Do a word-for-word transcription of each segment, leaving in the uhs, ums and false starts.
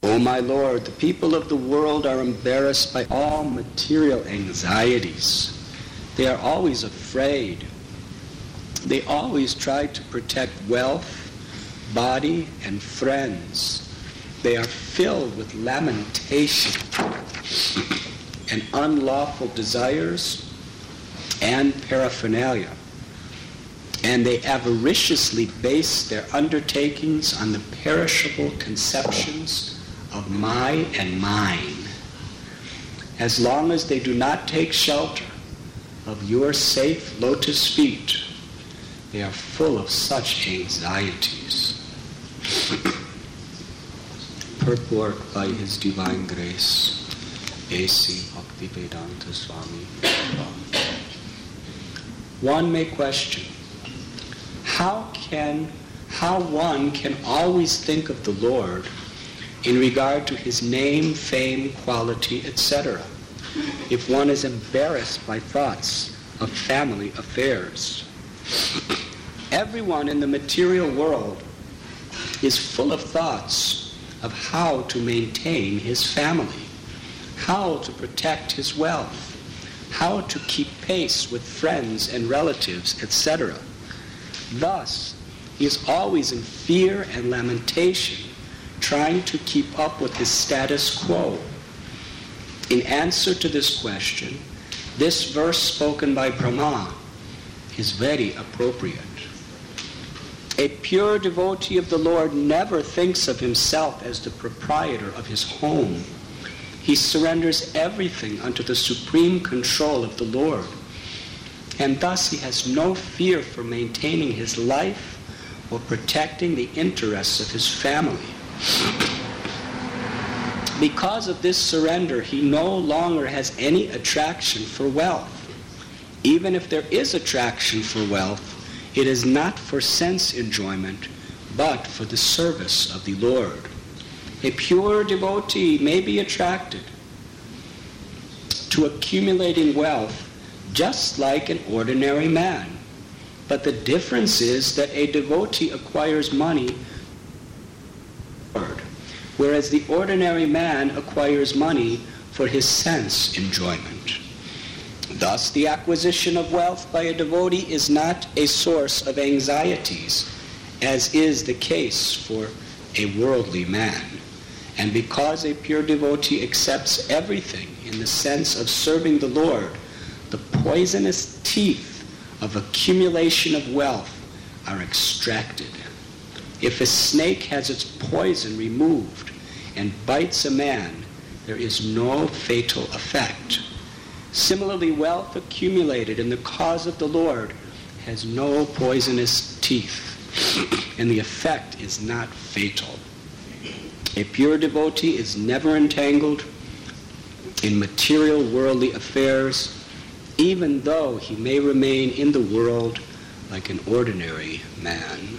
O my Lord, the people of the world are embarrassed by all material anxieties. They are always afraid. They always try to protect wealth, body, and friends. They are filled with lamentation and unlawful desires and paraphernalia. And they avariciously base their undertakings on the perishable conceptions of my and mine. As long as they do not take shelter of your safe lotus feet, they are full of such anxieties. Purport by His Divine Grace, A C Bhaktivedanta Swami. One may question, how can, how one can always think of the Lord in regard to His name, fame, quality, et cetera, if one is embarrassed by thoughts of family affairs. Everyone in the material world is full of thoughts of how to maintain his family, how to protect his wealth, how to keep pace with friends and relatives, et cetera. Thus, he is always in fear and lamentation, trying to keep up with his status quo. In answer to this question, this verse spoken by Brahma is very appropriate. A pure devotee of the Lord never thinks of himself as the proprietor of his home. He surrenders everything unto the supreme control of the Lord, and thus he has no fear for maintaining his life or protecting the interests of his family. Because of this surrender, he no longer has any attraction for wealth. Even if there is attraction for wealth, it is not for sense enjoyment, but for the service of the Lord. A pure devotee may be attracted to accumulating wealth just like an ordinary man. But the difference is that a devotee acquires money, whereas the ordinary man acquires money for his sense enjoyment. Thus, the acquisition of wealth by a devotee is not a source of anxieties, as is the case for a worldly man. And because a pure devotee accepts everything in the sense of serving the Lord, the poisonous teeth of accumulation of wealth are extracted. If a snake has its poison removed and bites a man, there is no fatal effect. Similarly, wealth accumulated in the cause of the Lord has no poisonous teeth, and the effect is not fatal. A pure devotee is never entangled in material worldly affairs, even though he may remain in the world like an ordinary man.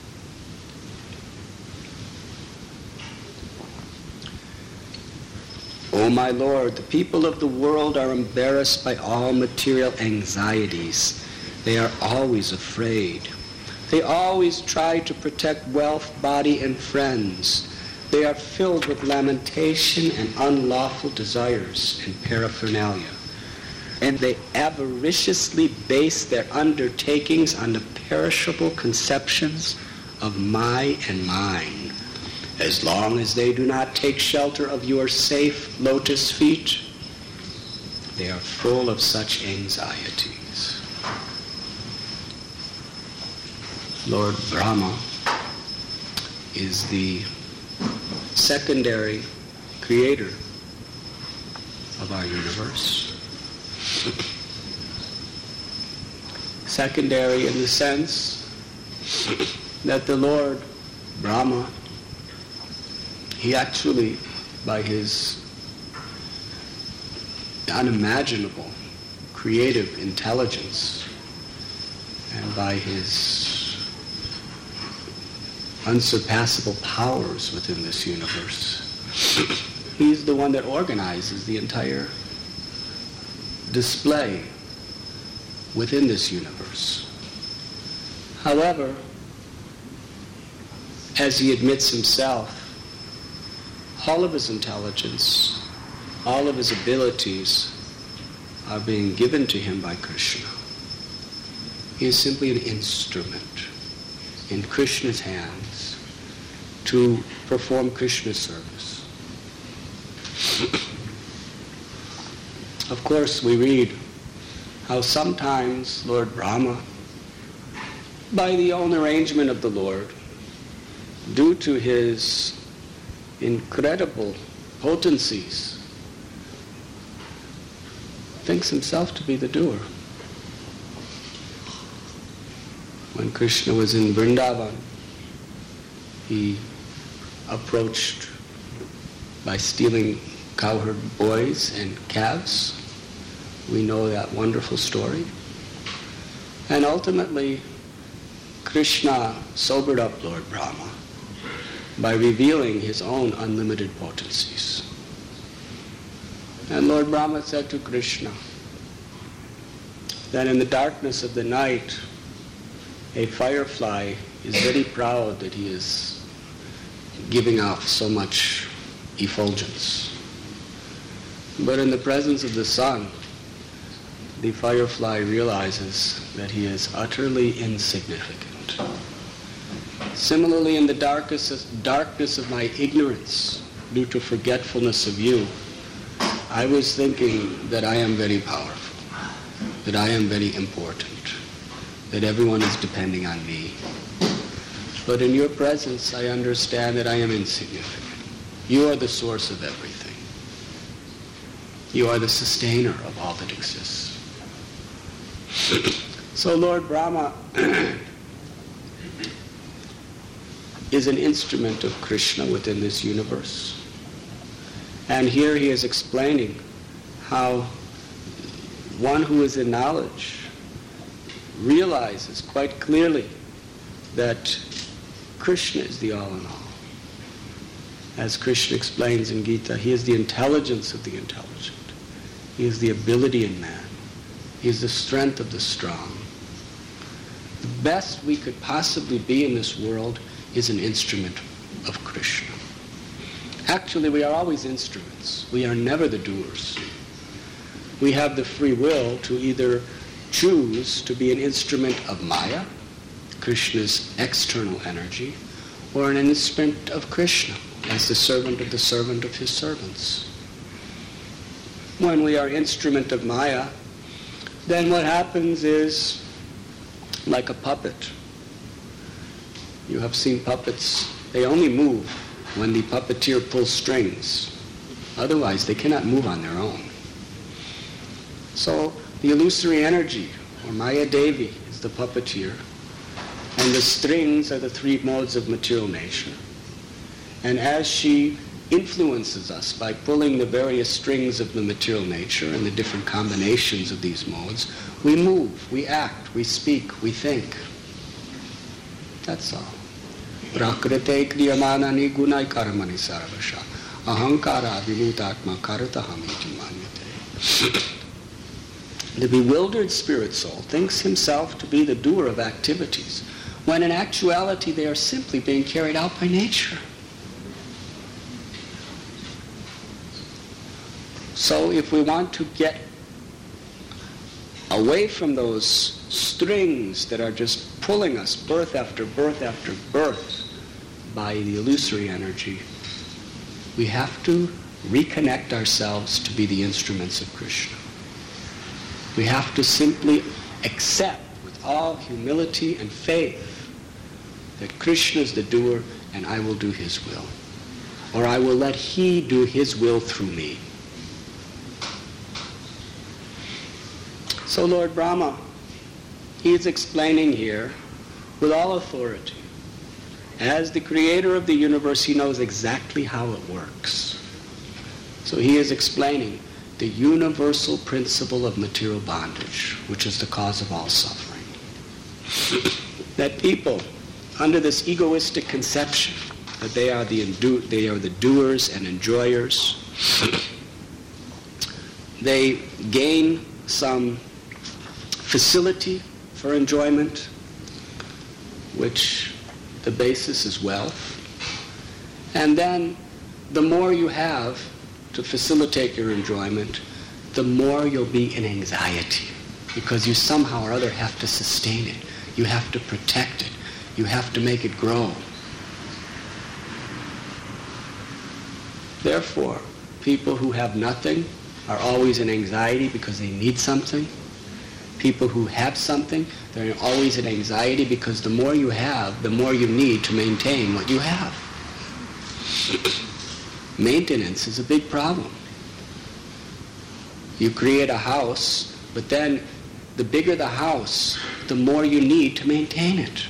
O my Lord, the people of the world are embarrassed by all material anxieties. They are always afraid. They always try to protect wealth, body, and friends. They are filled with lamentation and unlawful desires and paraphernalia. And they avariciously base their undertakings on the perishable conceptions of my and mine. As long as they do not take shelter of your safe lotus feet, they are full of such anxieties. Lord Brahma is the secondary creator of our universe. Secondary in the sense that the Lord Brahma, he actually, by his unimaginable creative intelligence and by his unsurpassable powers within this universe, he's the one that organizes the entire display within this universe. However, as he admits himself, all of his intelligence, all of his abilities are being given to him by Krishna. He is simply an instrument in Krishna's hands to perform Krishna's service. Of course, we read how sometimes Lord Brahma, by the own arrangement of the Lord, due to his incredible potencies, thinks himself to be the doer. When Krishna was in Vrindavan, he approached by stealing cowherd boys and calves. We know that wonderful story. And ultimately, Krishna sobered up Lord Brahma by revealing his own unlimited potencies. And Lord Brahma said to Krishna that in the darkness of the night, a firefly is very proud that he is giving off so much effulgence. But in the presence of the sun, the firefly realizes that he is utterly insignificant. Similarly, in the darkest, darkness of my ignorance, due to forgetfulness of you, I was thinking that I am very powerful, that I am very important, that everyone is depending on me. But in your presence, I understand that I am insignificant. You are the source of everything. You are the sustainer of all that exists. So Lord Brahma is an instrument of Krishna within this universe. And here he is explaining how one who is in knowledge realizes quite clearly that Krishna is the all in all. As Krishna explains in Gita, he is the intelligence of the intelligent. He is the ability in man. He is the strength of the strong. The best we could possibly be in this world is an instrument of Krishna. Actually, we are always instruments. We are never the doers. We have the free will to either choose to be an instrument of Maya, Krishna's external energy, or an instrument of Krishna as the servant of the servant of his servants. When we are instrument of Maya, then what happens is, like a puppet. You have seen puppets, they only move when the puppeteer pulls strings. Otherwise, they cannot move on their own. So the illusory energy, or Maya Devi, is the puppeteer, and the strings are the three modes of material nature. And as she influences us by pulling the various strings of the material nature and the different combinations of these modes, we move, we act, we speak, we think. That's all. Prakrite kriyamanani gunai karmani sarvasha ahankara vimutatma karataham iti manyate. The bewildered spirit soul thinks himself to be the doer of activities, when in actuality they are simply being carried out by nature. So if we want to get away from those strings that are just pulling us birth after birth after birth by the illusory energy, we have to reconnect ourselves to be the instruments of Krishna. We have to simply accept with all humility and faith that Krishna is the doer and I will do his will. Or I will let he do his will through me. So Lord Brahma, he is explaining here with all authority. As the creator of the universe, he knows exactly how it works. So he is explaining the universal principle of material bondage, which is the cause of all suffering. That people, under this egoistic conception that they are the endu- they are the doers and enjoyers, they gain some facility for enjoyment, which the basis is wealth, and then the more you have to facilitate your enjoyment, the more you'll be in anxiety, because you somehow or other have to sustain it. You have to protect it. You have to make it grow. Therefore, people who have nothing are always in anxiety because they need something. People who have something, they're always in anxiety because the more you have, the more you need to maintain what you have. Maintenance is a big problem. You create a house, but then the bigger the house, the more you need to maintain it.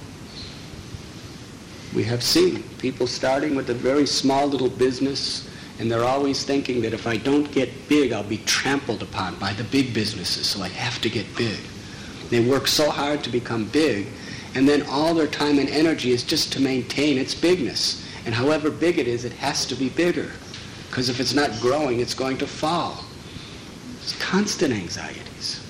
We have seen people starting with a very small little business, and they're always thinking that if I don't get big, I'll be trampled upon by the big businesses, so I have to get big. They work so hard to become big, and then all their time and energy is just to maintain its bigness. And however big it is, it has to be bigger, because if it's not growing, it's going to fall. It's constant anxieties.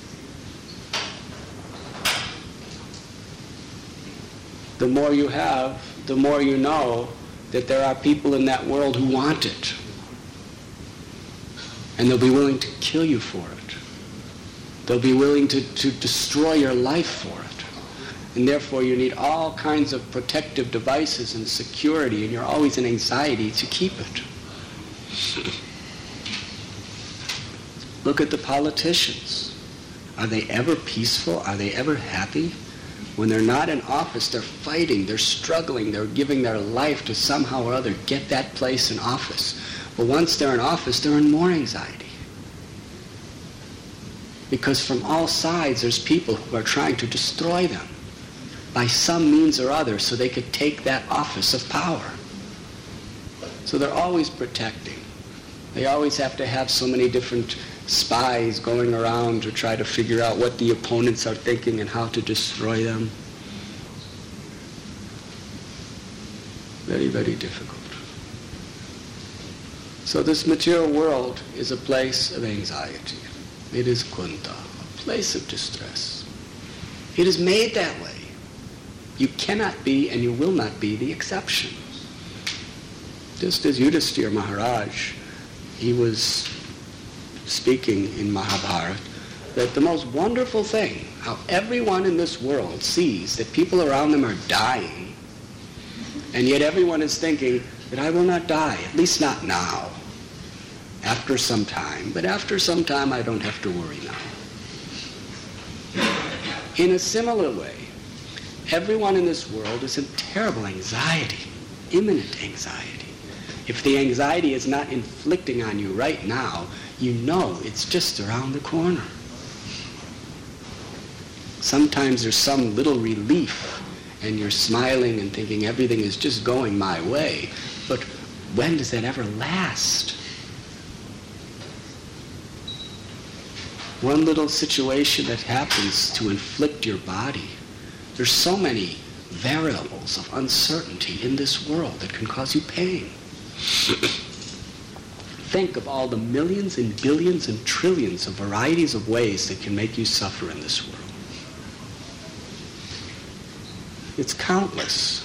The more you have, the more you know that there are people in that world who want it. And they'll be willing to kill you for it. They'll be willing to, to destroy your life for it. And therefore you need all kinds of protective devices and security, and you're always in anxiety to keep it. Look at the politicians. Are they ever peaceful? Are they ever happy? When they're not in office, they're fighting, they're struggling, they're giving their life to somehow or other get that place in office. But once they're in office, they're in more anxiety. Because from all sides, there's people who are trying to destroy them by some means or other so they could take that office of power. So they're always protecting. They always have to have so many different spies going around to try to figure out what the opponents are thinking and how to destroy them. Very, very difficult. So this material world is a place of anxiety. It is kunta, a place of distress. It is made that way. You cannot be and you will not be the exception. Just as Yudhisthira Maharaj, he was speaking in Mahabharata, that the most wonderful thing, how everyone in this world sees that people around them are dying, and yet everyone is thinking that I will not die, at least not now. After some time, but after some time I don't have to worry now. In a similar way, everyone in this world is in terrible anxiety, imminent anxiety. If the anxiety is not inflicting on you right now, you know it's just around the corner. Sometimes there's some little relief and you're smiling and thinking everything is just going my way, but when does that ever last? One little situation that happens to inflict your body. There's so many variables of uncertainty in this world that can cause you pain. Think of all the millions and billions and trillions of varieties of ways that can make you suffer in this world. It's countless.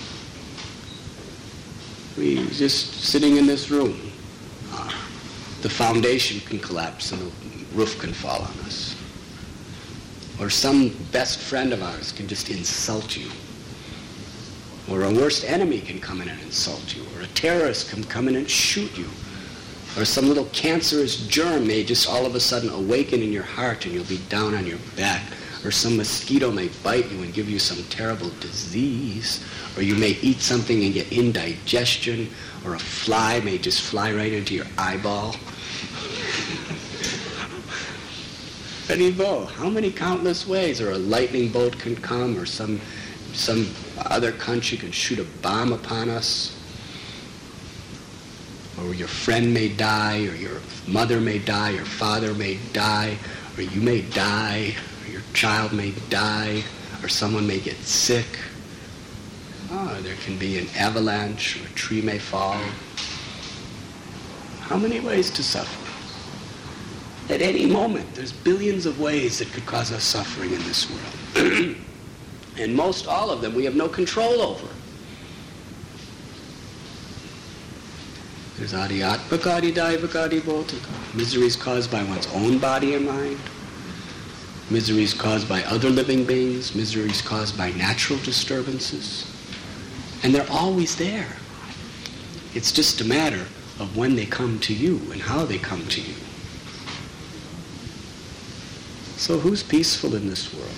We just sitting in this room, uh, the foundation can collapse and the roof can fall on us. Or some best friend of ours can just insult you. Or a worst enemy can come in and insult you. Or a terrorist can come in and shoot you. Or some little cancerous germ may just all of a sudden awaken in your heart and you'll be down on your back. Or some mosquito may bite you and give you some terrible disease. Or you may eat something and get indigestion. Or a fly may just fly right into your eyeball. How many countless ways? Or a lightning bolt can come, or some some other country can shoot a bomb upon us. Or your friend may die, or your mother may die, your father may die, or you may die, or your child may die, or someone may get sick. Oh, there can be an avalanche, or a tree may fall. How many ways to suffer? At any moment, there's billions of ways that could cause us suffering in this world. And most all of them we have no control over. There's adhyatmaka, adhyaivaka, adhibhautika. Miseries caused by one's own body and mind. Miseries caused by other living beings. Miseries caused by natural disturbances. And they're always there. It's just a matter of when they come to you and how they come to you. So who's peaceful in this world?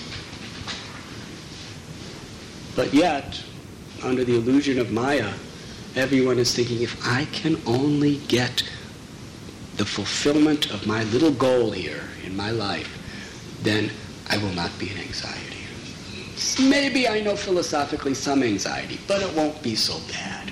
But yet, under the illusion of Maya, everyone is thinking, if I can only get the fulfillment of my little goal here in my life, then I will not be in anxiety. Maybe I know philosophically some anxiety, but it won't be so bad.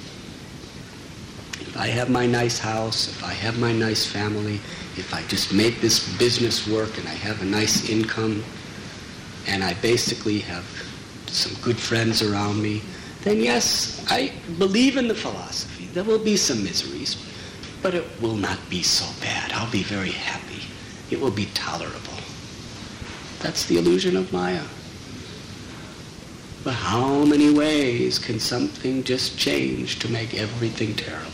If I have my nice house, if I have my nice family, if I just make this business work and I have a nice income, and I basically have some good friends around me, then yes, I believe in the philosophy. There will be some miseries, but it will not be so bad. I'll be very happy. It will be tolerable. That's the illusion of Maya. But how many ways can something just change to make everything terrible?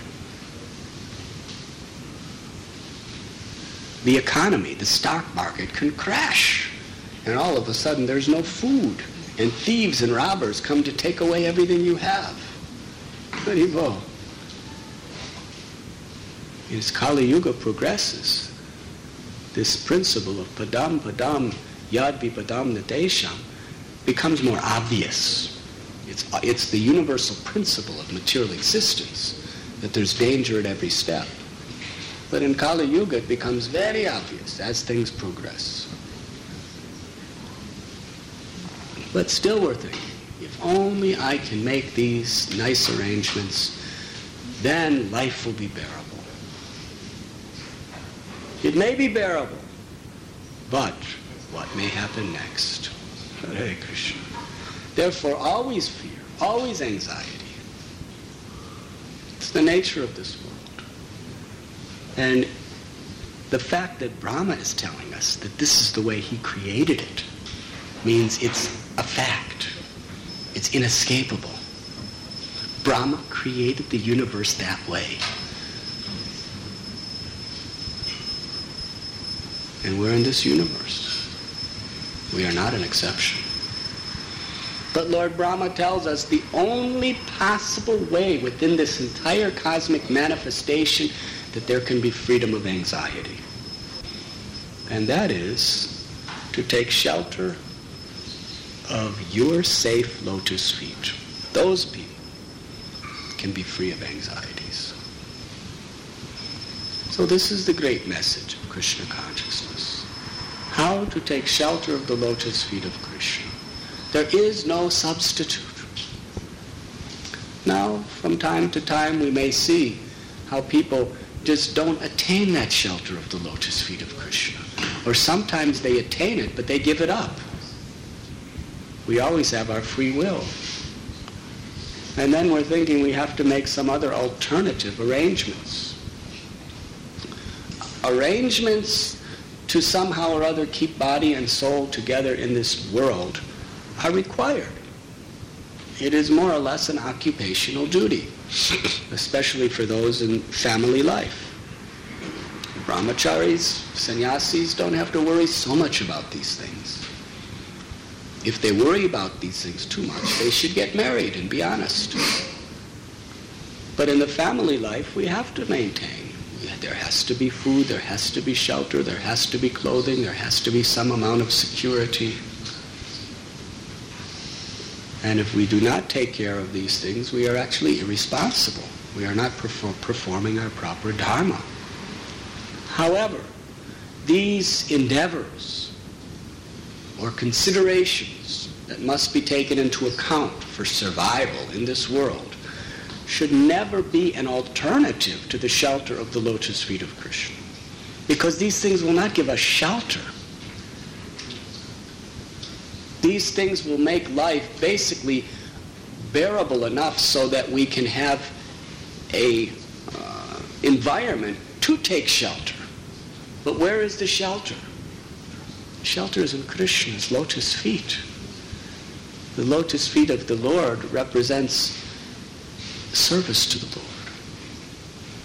The economy, the stock market can crash, and all of a sudden there's no food, and thieves and robbers come to take away everything you have. Haribo. As Kali Yuga progresses, this principle of padam padam yadvi padam nadesham becomes more obvious. It's, it's the universal principle of material existence, that there's danger at every step. But in Kali Yuga it becomes very obvious as things progress. But still we're thinking, if only I can make these nice arrangements, then life will be bearable. It may be bearable, but what may happen next? Hare Krishna. Therefore, always fear, always anxiety. It's the nature of this world. And the fact that Brahma is telling us that this is the way he created it means it's a fact. It's inescapable. Brahma created the universe that way. And we're in this universe. We are not an exception. But Lord Brahma tells us the only possible way within this entire cosmic manifestation that there can be freedom of anxiety. And that is to take shelter of your safe lotus feet. Those people can be free of anxieties. So this is the great message of Krishna consciousness. How to take shelter of the lotus feet of Krishna. There is no substitute. Now, from time to time, we may see how people just don't attain that shelter of the lotus feet of Krishna. Or sometimes they attain it, but they give it up. We always have our free will. And then we're thinking we have to make some other alternative arrangements. Arrangements to somehow or other keep body and soul together in this world are required. It is more or less an occupational duty, especially for those in family life. Brahmacharis, sannyasis don't have to worry so much about these things. If they worry about these things too much, they should get married and be honest. But in the family life, we have to maintain. There has to be food, there has to be shelter, there has to be clothing, there has to be some amount of security. And if we do not take care of these things, we are actually irresponsible. We are not perform- performing our proper dharma. However, these endeavors or considerations that must be taken into account for survival in this world should never be an alternative to the shelter of the lotus feet of Krishna. Because these things will not give us shelter. These things will make life basically bearable enough so that we can have a uh, environment to take shelter. But where is the shelter? Shelter is in Krishna's lotus feet. The lotus feet of the Lord represents service to the Lord.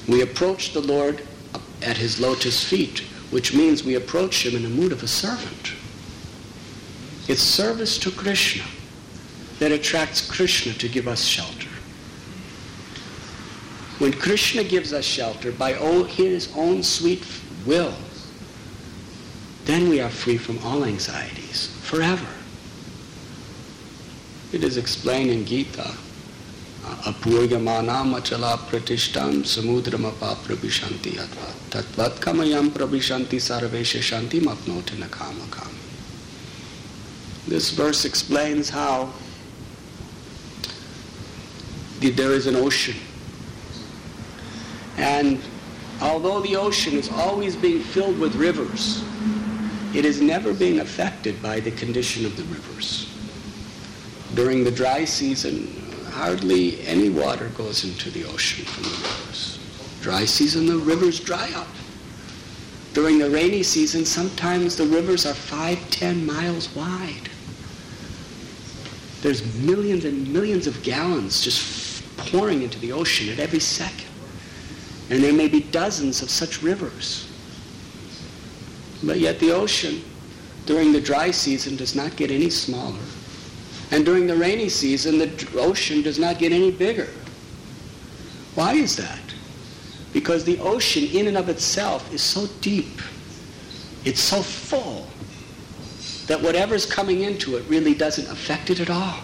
We approach the Lord at his lotus feet, which means we approach him in the mood of a servant. It's service to Krishna that attracts Krishna to give us shelter. When Krishna gives us shelter by his own sweet will, then we are free from all anxieties forever. It is explained in Gita, Apuryamana machala pratishtam samudram apaprabhishanti atvat tatvat kamayam prabhishanti sarvesha shanti mapnoti nakamakam. This verse explains how the, there is an ocean. And although the ocean is always being filled with rivers, it is never being affected by the condition of the rivers. During the dry season, hardly any water goes into the ocean from the rivers. Dry season, the rivers dry up. During the rainy season, sometimes the rivers are five, ten miles wide. There's millions and millions of gallons just pouring into the ocean at every second. And there may be dozens of such rivers. But yet the ocean, during the dry season, does not get any smaller. And during the rainy season, the ocean does not get any bigger. Why is that? Because the ocean in and of itself is so deep, it's so full, that whatever's coming into it really doesn't affect it at all.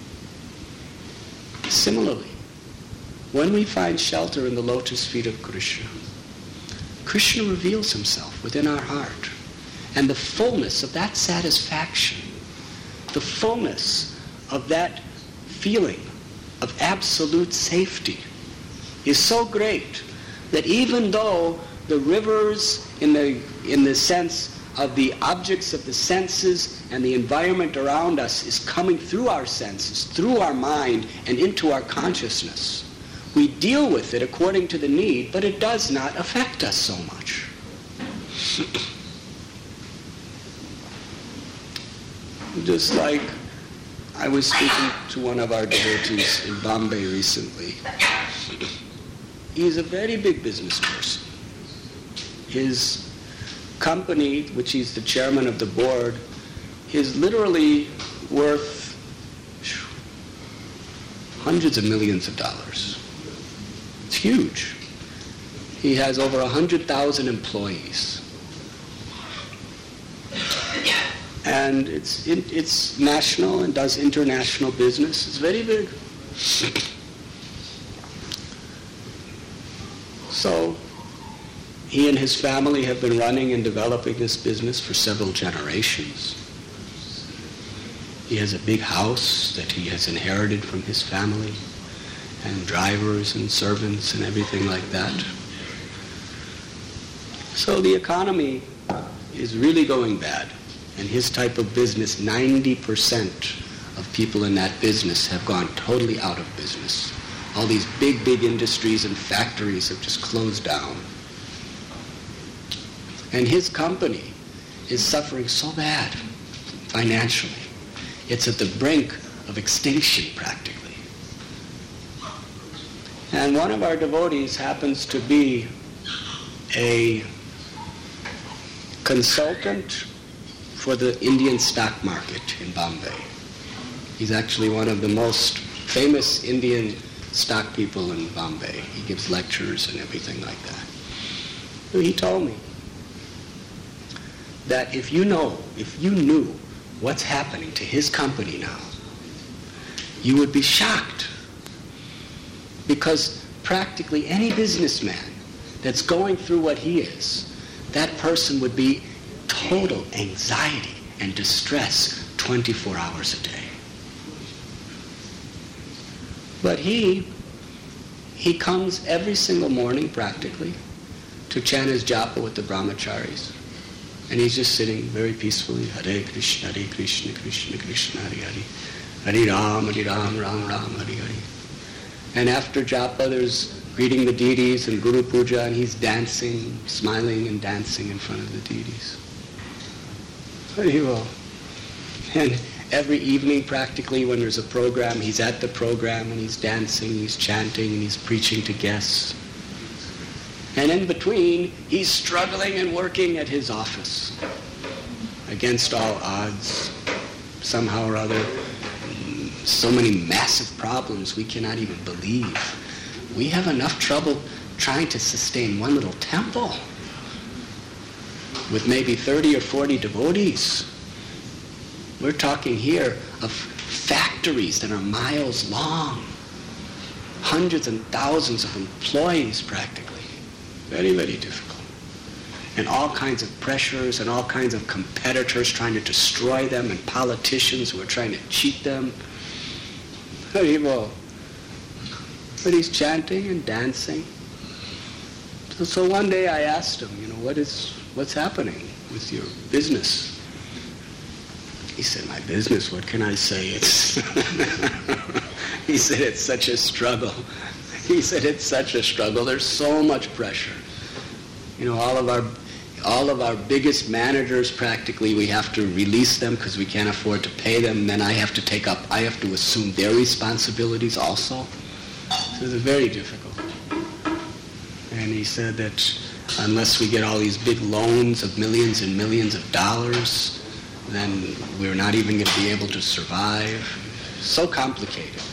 Similarly, when we find shelter in the lotus feet of Krishna, Krishna reveals himself within our heart. And the fullness of that satisfaction, the fullness of that feeling of absolute safety is so great that even though the rivers in the, in the sense of the objects of the senses and the environment around us is coming through our senses, through our mind, and into our consciousness, we deal with it according to the need, but it does not affect us so much. Just like I was speaking to one of our devotees in Bombay recently. He's a very big business person. His company, which he's the chairman of the board, is literally worth hundreds of millions of dollars. It's huge. He has over one hundred thousand employees. And it's it, it's national and does international business. It's very big. So he and his family have been running and developing this business for several generations. He has a big house that he has inherited from his family, and drivers and servants and everything like that. So the economy is really going bad. And his type of business, ninety percent of people in that business have gone totally out of business. All these big, big industries and factories have just closed down. And his company is suffering so bad financially. It's at the brink of extinction, practically. And one of our devotees happens to be a consultant for the Indian stock market in Bombay. He's actually one of the most famous Indian stock people in Bombay. He gives lectures and everything like that. So he told me that if you know, if you knew what's happening to his company now, you would be shocked. Because practically any businessman that's going through what he is, that person would be total anxiety and distress twenty-four hours a day. But he, he comes every single morning practically to chant his japa with the brahmacharis. And he's just sitting very peacefully, Hare Krishna, Hare Krishna, Krishna Krishna, Hare Hare, Hare Ram, Hare Ram, Ram Ram, Hare Hare. And after japa, there's greeting the deities and Guru Puja, and he's dancing, smiling and dancing in front of the deities. Very well. And every evening practically when there's a program, he's at the program and he's dancing, he's chanting, and he's preaching to guests. And in between, he's struggling and working at his office against all odds, somehow or other. So many massive problems we cannot even believe. We have enough trouble trying to sustain one little temple with maybe thirty or forty devotees. We're talking here of factories that are miles long, hundreds and thousands of employees practically. Very, very difficult. And all kinds of pressures and all kinds of competitors trying to destroy them, and politicians who are trying to cheat them. Haribol. But he's chanting and dancing. So, so one day I asked him, you know, what is, what's happening with your business? He said, my business, what can I say? It's he said, it's such a struggle. He said, it's such a struggle. There's so much pressure. You know, all of our all of our biggest managers, practically, we have to release them because we can't afford to pay them. And then I have to take up, I have to assume their responsibilities also. So it's very difficult. And he said that unless we get all these big loans of millions and millions of dollars, then we're not even going to be able to survive. So complicated.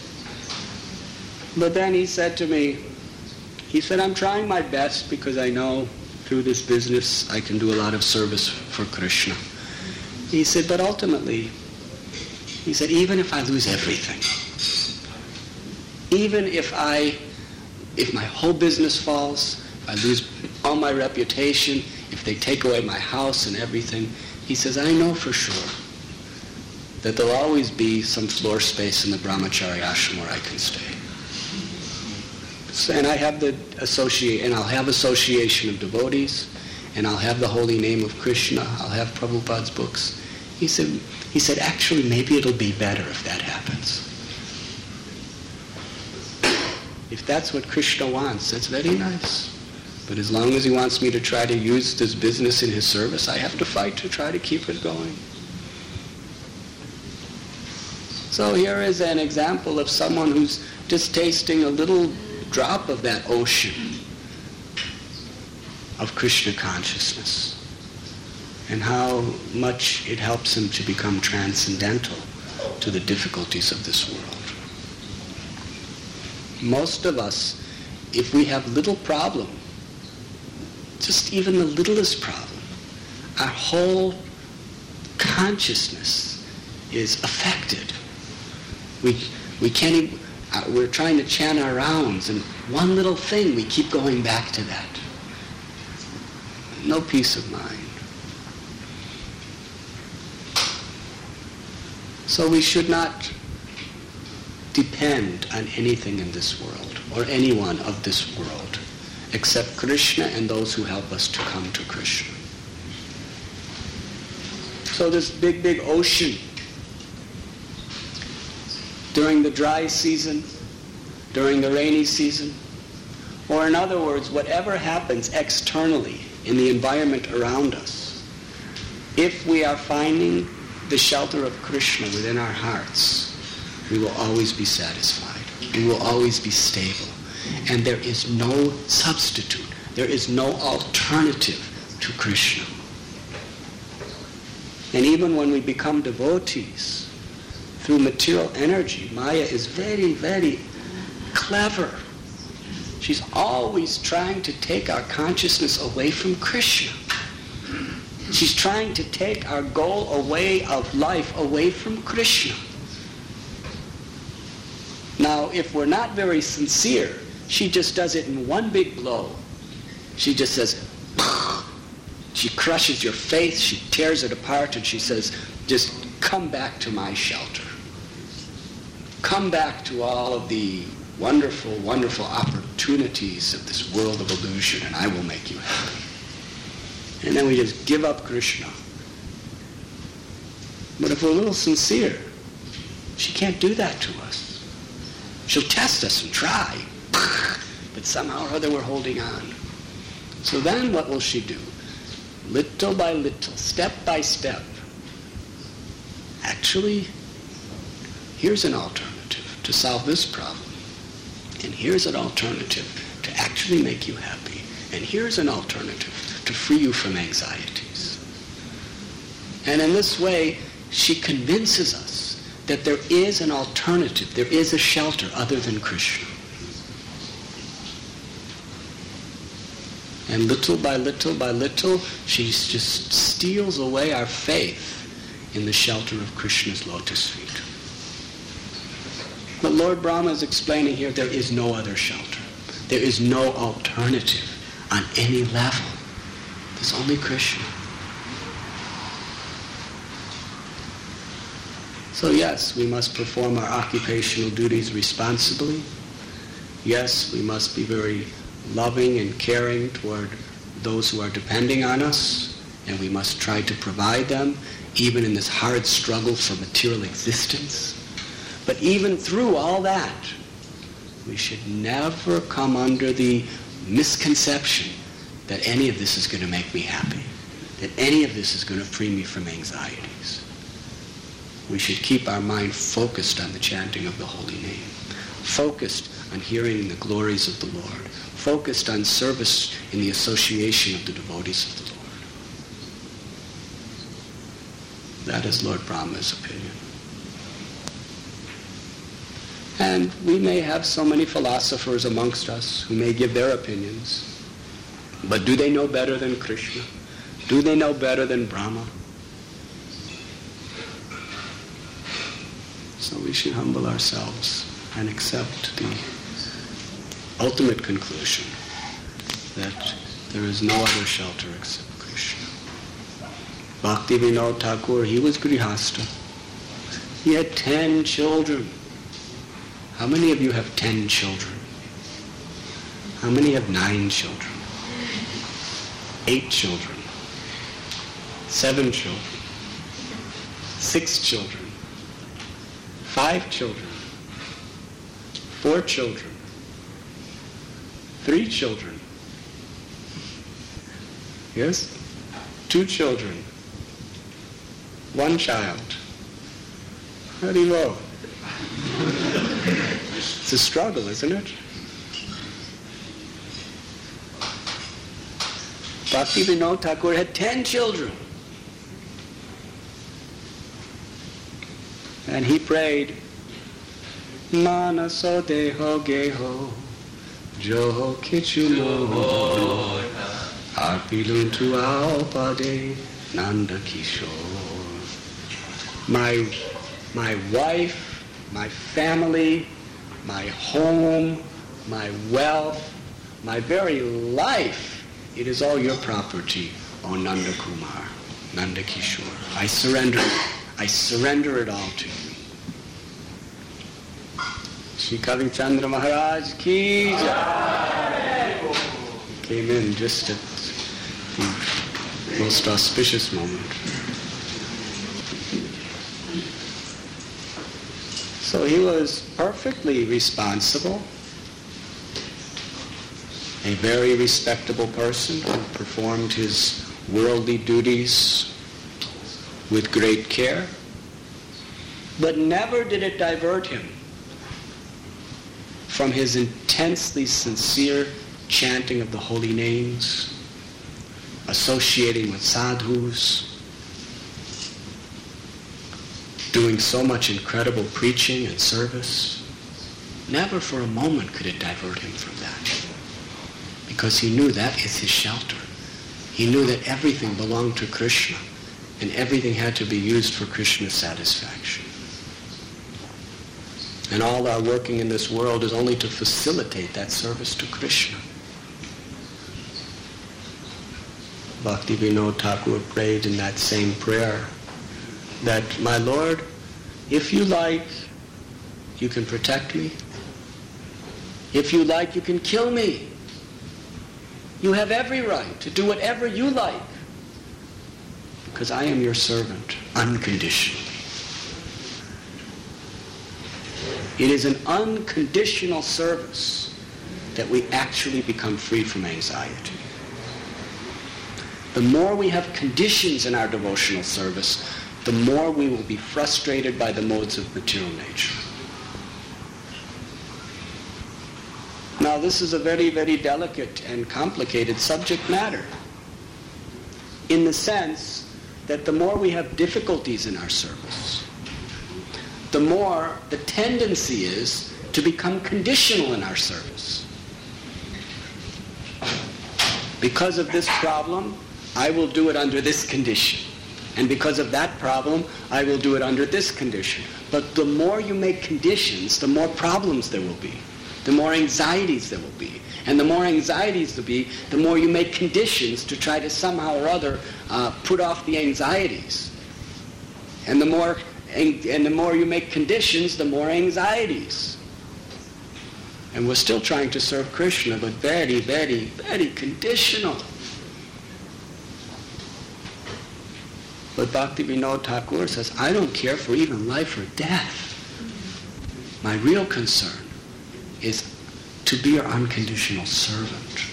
But then he said to me, he said, I'm trying my best because I know through this business I can do a lot of service for Krishna. He said, but ultimately, he said, even if I lose everything, even if I, if my whole business falls, if I lose all my reputation, if they take away my house and everything, he says, I know for sure that there'll always be some floor space in the brahmachari ashram where I can stay. And I have the associate, and I'll have association of devotees, and I'll have the holy name of Krishna. I'll have Prabhupada's books. He said, he said, actually, maybe it'll be better if that happens. If that's what Krishna wants, that's very nice. But as long as he wants me to try to use this business in his service, I have to fight to try to keep it going. So here is an example of someone who's just tasting a little drop of that ocean of Krishna consciousness, and how much it helps him to become transcendental to the difficulties of this world. Most of us, if we have little problem, just even the littlest problem, our whole consciousness is affected. We, we can't even, uh, we're trying to chant our rounds, and one little thing, we keep going back to that. No peace of mind. So we should not depend on anything in this world, or anyone of this world, except Krishna and those who help us to come to Krishna. So this big, big ocean, during the dry season, during the rainy season, or in other words, whatever happens externally in the environment around us, if we are finding the shelter of Krishna within our hearts, we will always be satisfied. We will always be stable. And there is no substitute. There is no alternative to Krishna. And even when we become devotees, through material energy, Maya is very, very clever. She's always trying to take our consciousness away from Krishna. She's trying to take our goal away of life away from Krishna. Now, if we're not very sincere, she just does it in one big blow. She just says, she crushes your faith, she tears it apart, and she says, just come back to my shelter. Come back to all of the wonderful, wonderful opportunities of this world of illusion, and I will make you happy. And then we just give up Krishna. But if we're a little sincere, she can't do that to us. She'll test us and try, but somehow or other we're holding on. So then what will she do? Little by little, step by step. Actually, here's an alternative to solve this problem. And here's an alternative to actually make you happy. And here's an alternative to free you from anxieties. And in this way, she convinces us that there is an alternative, there is a shelter other than Krishna. And little by little by little, she just steals away our faith in the shelter of Krishna's lotus feet. But Lord Brahma is explaining here there is no other shelter. There is no alternative on any level. There's only Krishna. So yes, we must perform our occupational duties responsibly. Yes, we must be very loving and caring toward those who are depending on us, and we must try to provide them, even in this hard struggle for material existence. But even through all that, we should never come under the misconception that any of this is going to make me happy, that any of this is going to free me from anxieties. We should keep our mind focused on the chanting of the holy name, focused on hearing the glories of the Lord, focused on service in the association of the devotees of the Lord. That is Lord Brahma's opinion. And we may have so many philosophers amongst us who may give their opinions, but do they know better than Krishna? Do they know better than Brahma? So we should humble ourselves and accept the ultimate conclusion that there is no other shelter except Krishna. Bhakti Vinod Thakur, he was Grihastha. He had ten children. How many of you have ten children? How many have nine children? Eight children? Seven children? Six children? Five children? Four children? Three children? Yes? Two children? One child? Haribol. It's a struggle, isn't it? Bhakti Vinod Thakur had ten children. And he prayed, Manaso deho geho, joho kichumo, arpiluntu aopade, Nanda Kishore. My, my wife, my family, my home, my wealth, my very life, it is all your property, O Nanda Kumar, Nanda Kishore. I surrender it. I surrender it all to you. Shri Kavi Chandra Maharaj ki jai. Came in just at the most auspicious moment. So he was perfectly responsible, a very respectable person who performed his worldly duties with great care, but never did it divert him from his intensely sincere chanting of the holy names, associating with sadhus, doing so much incredible preaching and service. Never for a moment could it divert him from that, because he knew that is his shelter. He knew that everything belonged to Krishna, and everything had to be used for Krishna's satisfaction. And all our working in this world is only to facilitate that service to Krishna. Bhakti Vinod Thakur prayed in that same prayer that, my Lord, if you like, you can protect me. If you like, you can kill me. You have every right to do whatever you like, because I am your servant, unconditionally. It is an unconditional service that we actually become free from anxiety. The more we have conditions in our devotional service, the more we will be frustrated by the modes of material nature. Now, Now, this is a very, very delicate and complicated subject matter, in the sense that the more we have difficulties in our service, the more the tendency is to become conditional in our service. Because of this problem, I will do it under this condition. And because of that problem, I will do it under this condition. But the more you make conditions, the more problems there will be. The more anxieties there will be. And the more anxieties there will be, the more you make conditions to try to somehow or other uh, put off the anxieties. And the more and the more you make conditions, the more anxieties. And we're still trying to serve Krishna, but very, very, very conditional. But Bhaktivinoda Thakur says, I don't care for even life or death. My real concern is to be your unconditional servant.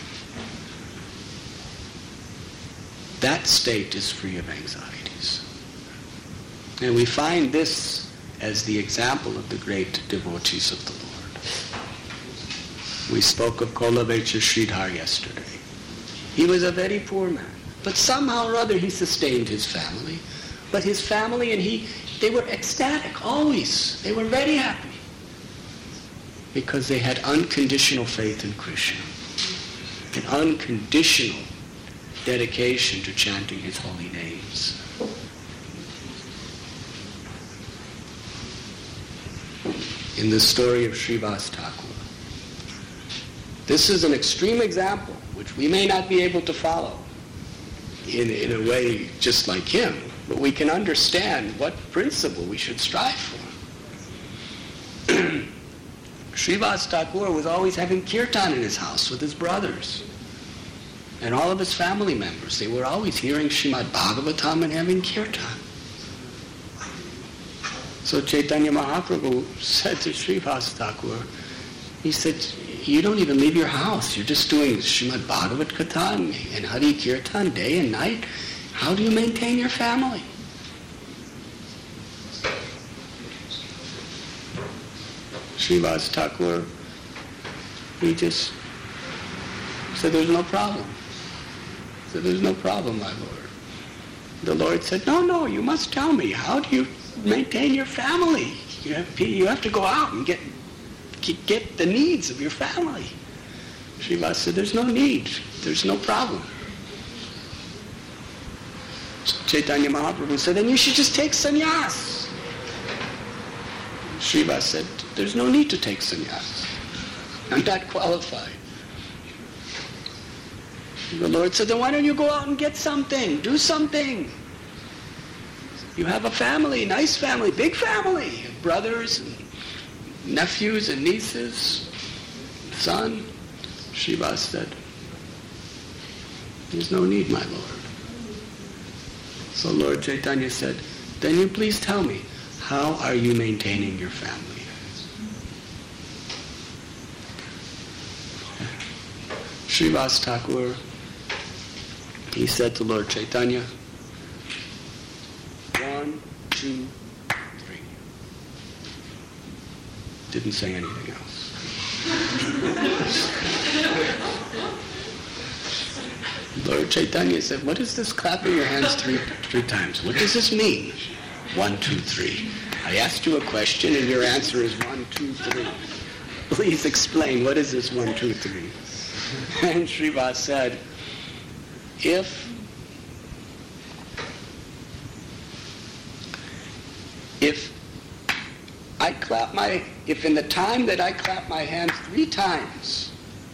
That state is free of anxieties. And we find this as the example of the great devotees of the Lord. We spoke of Kolavecha Sridhar yesterday. He was a very poor man, but somehow or other he sustained his family. But his family and he, they were ecstatic, always. They were very happy. Because they had unconditional faith in Krishna. An unconditional dedication to chanting his holy names. In the story of Srivas Thakur, this is an extreme example which we may not be able to follow in, in a way just like him, but we can understand what principle we should strive for. Srivas Thakur was always having kirtan in his house with his brothers and all of his family members. They were always hearing Srimad Bhagavatam and having kirtan. So Chaitanya Mahaprabhu said to Srivas Thakur, he said, you don't even leave your house. You're just doing Srimad Bhagavat Katha and Hari Kirtan day and night. How do you maintain your family? Srivas Thakur, he just said, there's no problem. He said, there's no problem, my Lord. The Lord said, no, no, you must tell me. How do you maintain your family? You have, you have to go out and get get the needs of your family. Srivas said, there's no need. There's no problem. Chaitanya Mahaprabhu said, then you should just take sannyas. Srivas said, there's no need to take sannyas. I'm not qualified. The Lord said, then why don't you go out and get something? Do something. You have a family, nice family, big family, brothers and nephews and nieces, son. Srivas said, there's no need, my Lord. So Lord Chaitanya said, then you please tell me, how are you maintaining your family? Srivas Thakur, he said to Lord Chaitanya, one, two, three. Didn't say anything else. Lord Chaitanya said, what is this clapping your hands three three times? What does this mean? One, two, three. I asked you a question and your answer is one, two, three. Please explain, what is this one, two, three? And Srivas said, if if I clap my, if in the time that I clap my hands three times,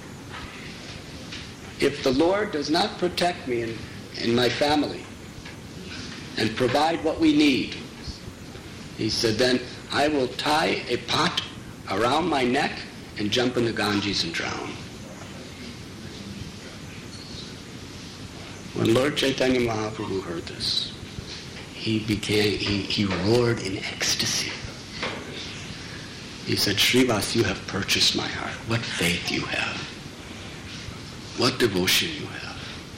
if the Lord does not protect me and, and my family and provide what we need, he said, then I will tie a pot around my neck and jump in the Ganges and drown. When Lord Chaitanya Mahaprabhu heard this, he became, he, he roared in ecstasy. He said, Srivas, you have purchased my heart. What faith you have. What devotion you have.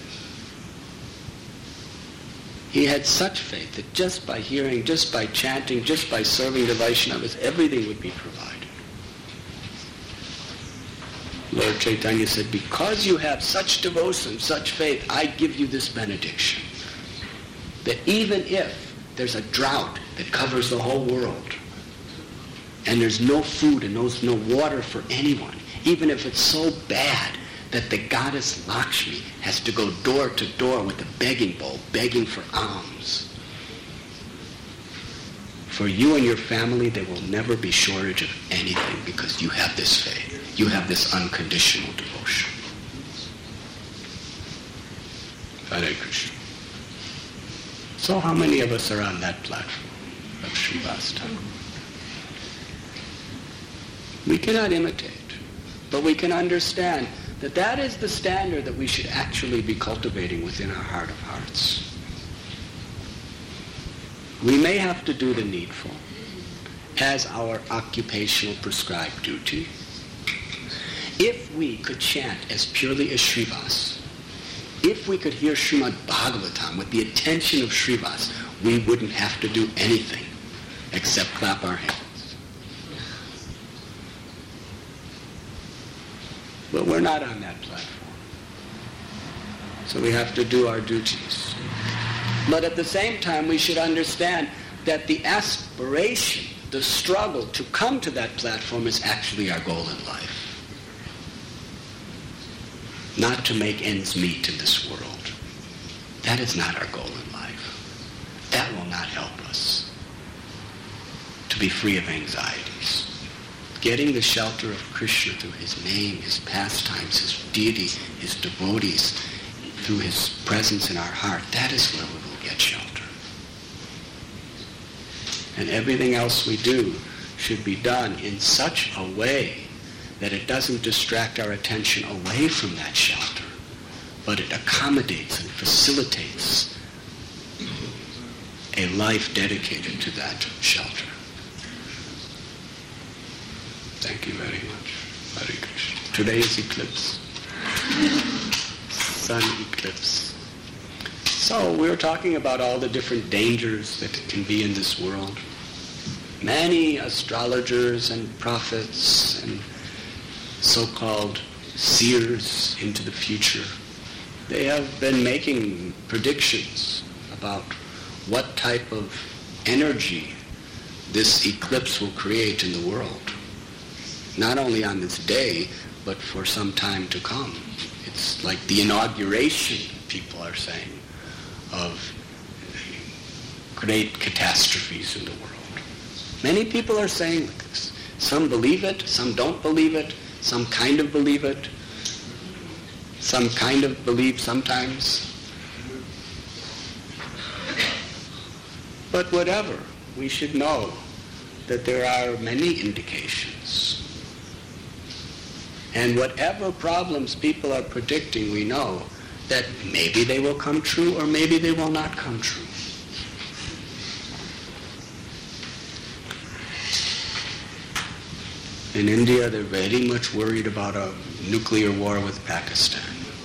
He had such faith that just by hearing, just by chanting, just by serving the Vaishnavas, everything would be provided. Lord Chaitanya said, because you have such devotion, such faith, I give you this benediction. That even if there's a drought that covers the whole world, and there's no food and there's no water for anyone, even if it's so bad that the goddess Lakshmi has to go door to door with a begging bowl, begging for alms, for you and your family, there will never be shortage of anything because you have this faith. You have this unconditional devotion. Hare Krishna. So how many of us are on that platform of Srivas Thakur? We cannot imitate, but we can understand that that is the standard that we should actually be cultivating within our heart of hearts. We may have to do the needful as our occupational prescribed duty. If we could chant as purely as Srivas, if we could hear Srimad Bhagavatam with the attention of Srivas, we wouldn't have to do anything except clap our hands. But we're not on that platform. So we have to do our duties. But at the same time, we should understand that the aspiration, the struggle to come to that platform is actually our goal in life. Not to make ends meet in this world. That is not our goal in life. That will not help us to be free of anxieties. Getting the shelter of Krishna through his name, his pastimes, his deity, his devotees, through his presence in our heart, that is where we will get shelter. And everything else we do should be done in such a way that it doesn't distract our attention away from that shelter, but it accommodates and facilitates a life dedicated to that shelter. Thank you very much. Hare Krishna. Today is eclipse. Sun eclipse. So we were talking about all the different dangers that can be in this world. Many astrologers and prophets and so-called seers into the future, they have been making predictions about what type of energy this eclipse will create in the world. Not only on this day, but for some time to come. It's like the inauguration, people are saying, of great catastrophes in the world. Many people are saying this. Some believe it, some don't believe it, some kind of believe it, some kind of believe sometimes. But whatever, we should know that there are many indications. And whatever problems people are predicting, we know that maybe they will come true or maybe they will not come true. In India, they're very much worried about a nuclear war with Pakistan.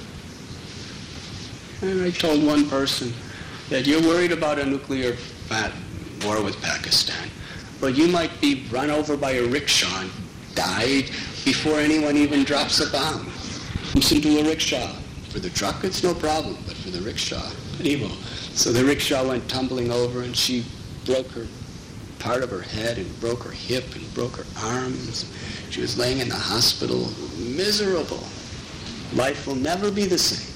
And I told one person that you're worried about a nuclear war with Pakistan, but you might be run over by a rickshaw and die before anyone even drops a bomb. Jumps into a rickshaw. For the truck, it's no problem, but for the rickshaw, evil. So the rickshaw went tumbling over, and she broke her part of her head and broke her hip and broke her arms. She was laying in the hospital, miserable. Life will never be the same.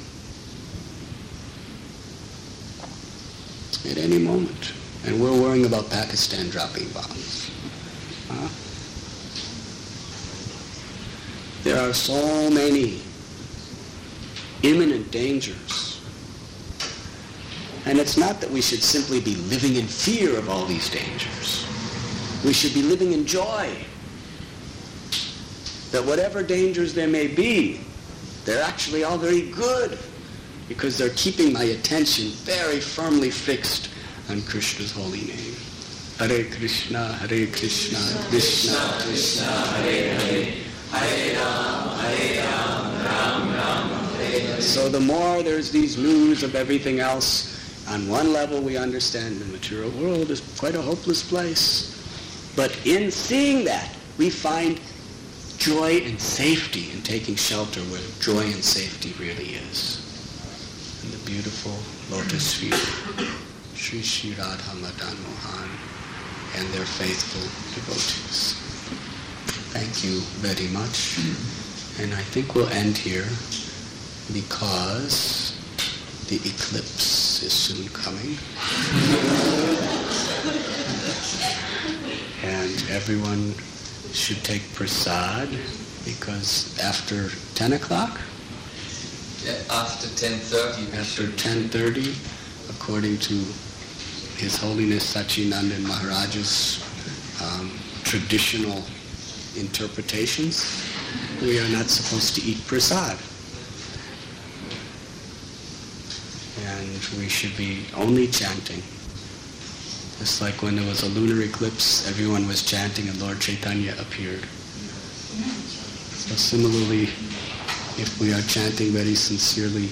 At any moment. And we're worrying about Pakistan dropping bombs. Huh? There are so many imminent dangers. And it's not that we should simply be living in fear of all these dangers. We should be living in joy. That whatever dangers there may be, they're actually all very good because they're keeping my attention very firmly fixed on Krishna's holy name. Hare Krishna, Hare Krishna, Krishna Krishna, Hare Hare, Hare Ram, Hare Ram, Ram Ram, Hare Hare. So the more there's these news of everything else, on one level we understand the material world is quite a hopeless place. But in seeing that, we find joy and safety in taking shelter where joy and safety really is. In the beautiful lotus feet, Sri Sri Radha Madan Mohan and their faithful devotees. Thank you very much. And I think we'll end here because the eclipse is soon coming. And everyone should take prasad because after ten o'clock? Yeah, after ten thirty. After ten thirty, according to His Holiness Sachinandan Maharaj's um, traditional interpretations, we are not supposed to eat prasad. And we should be only chanting. Just like when there was a lunar eclipse, everyone was chanting and Lord Chaitanya appeared. So similarly, if we are chanting very sincerely,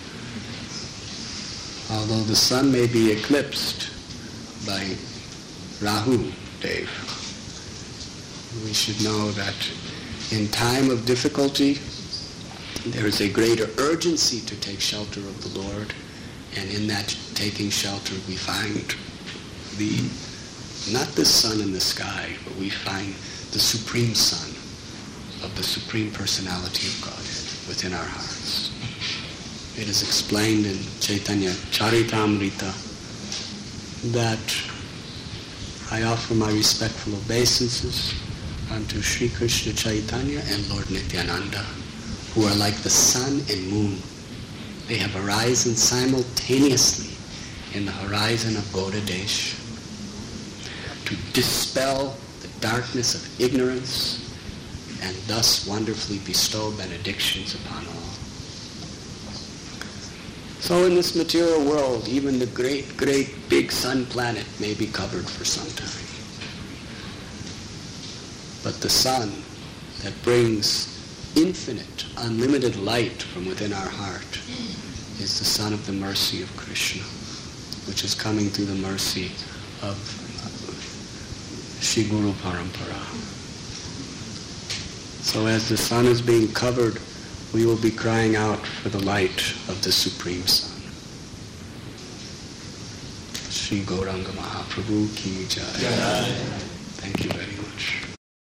although the sun may be eclipsed by Rahu, Dave, we should know that in time of difficulty, there is a greater urgency to take shelter of the Lord, and in that taking shelter we find the, not the sun in the sky, but we find the supreme sun of the Supreme Personality of Godhead within our hearts. It is explained in Chaitanya Charitamrita that I offer my respectful obeisances unto Sri Krishna Chaitanya and Lord Nityananda, who are like the sun and moon. They have arisen simultaneously in the horizon of Gauda Desh to dispel the darkness of ignorance and thus wonderfully bestow benedictions upon all. So in this material world, even the great, great big sun planet may be covered for some time. But the sun that brings infinite, unlimited light from within our heart is the sun of the mercy of Krishna, which is coming through the mercy of Shri Guru Parampara. So as the sun is being covered, we will be crying out for the light of the Supreme Sun. Shri Gauranga Mahaprabhu Ki Jai. Thank you very much.